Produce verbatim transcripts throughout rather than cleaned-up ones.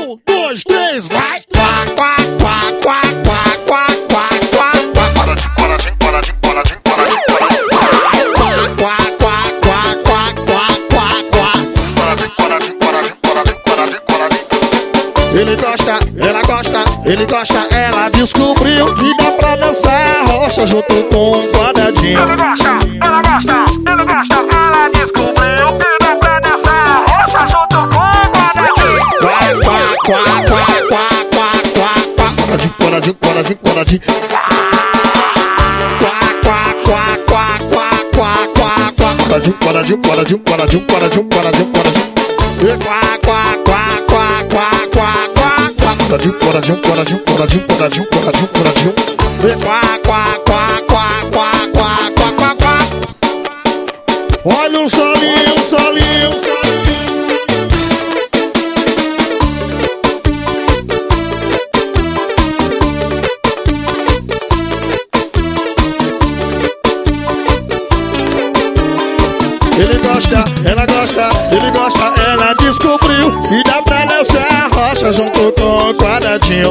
Um, dois, três, vai! Quá, quá, quá, quá, quá, quá, quá, quá, quá. Paradinho, paradinho, paradinho, paradinho, paradinho, paradinho. Quá, quá, quá, quá, quá, quá, quá. Paradinho, paradinho, paradinho, paradinho, paradinho, paradinho. Ele gosta, ela gosta, ele gosta, ela descobriu que dá pra dançar rocha junto com um quadradinho. Ele gosta, ela gosta, ele gosta, ela descobriu que dá pra dançar rocha junto com o quadradinho. Quá, quá, quá, quá, quá, quá, quá, quá. Quadradinho, quadradinho, quadradinho, quadradinho. Quá, quá, quá, quá, quá, quá, quá, quá. Quadradinho, quadradinho, quadradinho, quadradinho, quadradinho, quadradinho, quadradinho. E quá, quá, quá, quá, quá, quá, quá, quá. Quadradinho, quadradinho, quadradinho, quadradinho, quadradinho, quadradinho, quadradinho. E quá, quá, quá, quá, quá, quá, quá, quá, quá. Olha o solinho, o solinho, o solinho. Ele gosta, ela gosta, ele gosta, ela descobriu e dá pra dançar rocha junto com o quadradinho.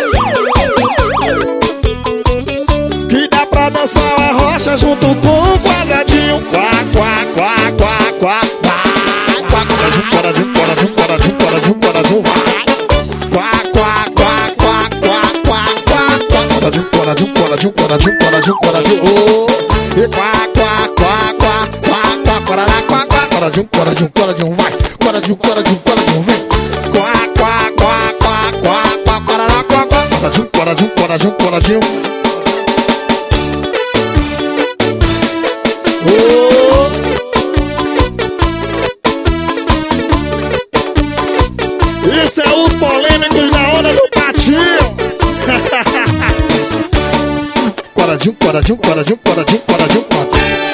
Que dá pra dançar a rocha junto com o quadradinho. Quá, quá, quá, quá, quá, quá, quá. Quadradinho, quadradinho, quadradinho, quadradinho, quadradinho, quadradinho, vai. Quá, quá, quá, quá, quá, quá, quá, quá. Quadradinho, quadradinho, quadradinho, quadradinho, quadradinho, quadradinho, oh. E quá, quá, quá, quá, quá, quá, quadradinho, quá, quá. Quadradinho, quadradinho, quadradinho, vai. Quadradinho, quadradinho, quadradinho, vem. Quá, quá, quá, quá, quá, quá, quadradinho, quá, quá. Quadradinho, quadradinho, quadradinho, quadradinho. Oh. Isso é os polêmicos da onda do patinho. Quadradinho, quadradinho, quadradinho, quadradinho, quadradinho, quadradinho.